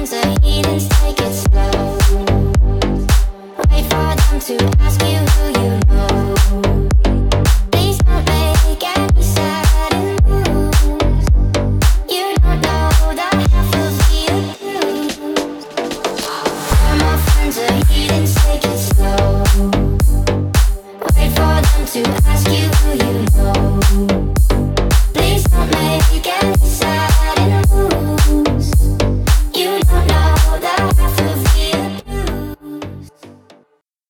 friends are heathens, take it slow. Wait for them to ask you who you know. Please don't make any sudden moves. You don't know the half of the abuse. All my friends are heathens, take it slow. Wait for them to ask you who you know.